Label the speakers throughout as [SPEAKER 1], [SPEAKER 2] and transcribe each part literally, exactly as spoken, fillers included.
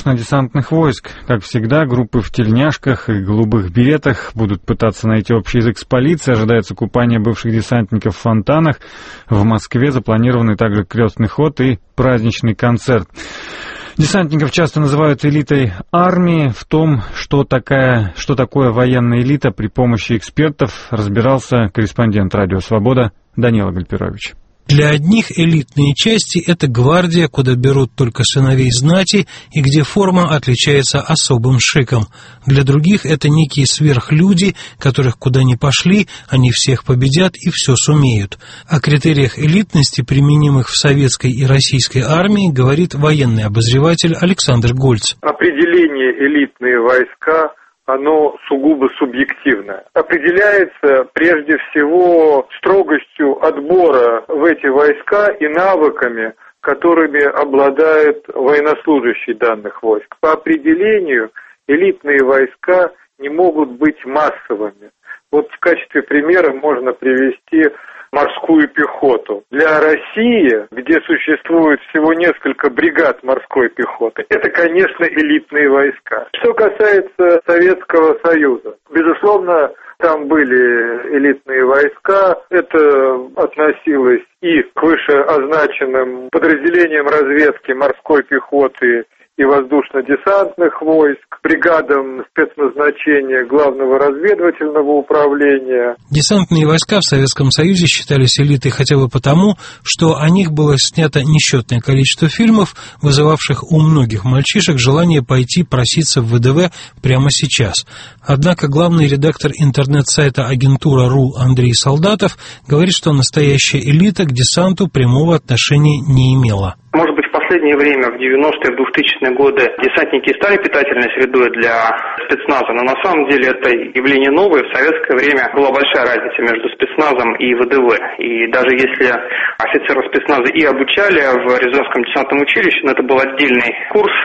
[SPEAKER 1] воздушно-десантных войск. Как всегда, группы в тельняшках и голубых беретах будут пытаться найти общий язык с полицией. Ожидается купание бывших десантников в фонтанах. В Москве запланированы также крестный ход и праздничный концерт. Десантников часто называют элитой армии. В том, что, такая, что такое военная элита, при помощи экспертов разбирался корреспондент «Радио Свобода» Данила Гальперович.
[SPEAKER 2] Для одних элитные части – это гвардия, куда берут только сыновей знати и где форма отличается особым шиком. Для других это некие сверхлюди, которых куда ни пошли, они всех победят и все сумеют. О критериях элитности, применимых в советской и российской армии, говорит военный обозреватель Александр Гольц.
[SPEAKER 3] Определение элитные войска – оно сугубо субъективное. Определяется прежде всего строгостью отбора в эти войска и навыками, которыми обладает военнослужащий данных войск. По определению элитные войска не могут быть массовыми. Вот в качестве примера можно привести морскую пехоту. Для России, где существует всего несколько бригад морской пехоты, это, конечно, элитные войска. Что касается Советского Союза, безусловно, там были элитные войска. Это относилось и к вышеозначенным подразделениям разведки морской пехоты и воздушно-десантных войск, бригадам спецназначения Главного разведывательного управления.
[SPEAKER 2] Десантные войска в Советском Союзе считались элитой хотя бы потому, что о них было снято несчетное количество фильмов, вызывавших у многих мальчишек желание пойти проситься в вэ дэ вэ прямо сейчас. Однако главный редактор интернет-сайта агентура точка ру Андрей Солдатов говорит, что настоящая элита к десанту прямого отношения не имела.
[SPEAKER 4] Может быть, в последнее время, в девяностые, в двухтысячные годы, десантники стали питательной средой для спецназа, но на самом деле это явление новое. В советское время была большая разница между спецназом и вэ дэ вэ. И даже если офицеров спецназа и обучали в Рязанском десантном училище, но это был отдельный курс,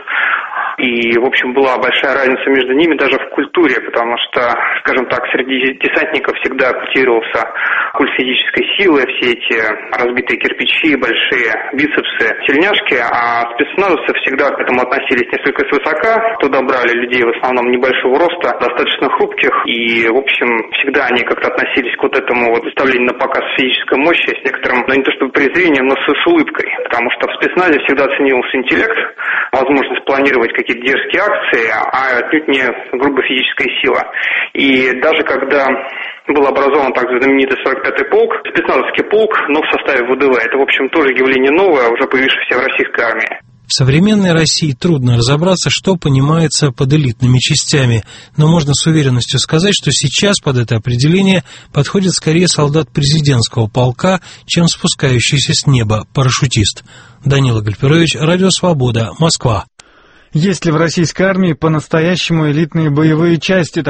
[SPEAKER 4] и, в общем, была большая разница между ними даже в культуре, потому что, скажем так, среди десантников всегда культивировался культ физической силы, все эти разбитые кирпичи, большие бицепсы, тельняшки, а спецназовцы всегда к этому относились несколько свысока. Туда брали людей в основном небольшого роста, достаточно хрупких, и, в общем, всегда они как-то относились к вот этому вот выставлению на показ физической мощи с некоторым, ну не то чтобы презрением, но с, с улыбкой, потому что в спецназе всегда ценился интеллект, возможность планировать какие-то дерзкие акции, а отнюдь не грубо физическая сила. И даже когда был образован так знаменитый сорок пятый полк, спецназовский полк, но в составе вэ дэ вэ, это, в общем, тоже явление новое, уже появившееся в российской армии.
[SPEAKER 2] В современной России трудно разобраться, что понимается под элитными частями, но можно с уверенностью сказать, что сейчас под это определение подходит скорее солдат президентского полка, чем спускающийся с неба парашютист. Данила Гальперович, Радио Свобода, Москва.
[SPEAKER 1] Есть ли в российской армии по-настоящему элитные боевые части?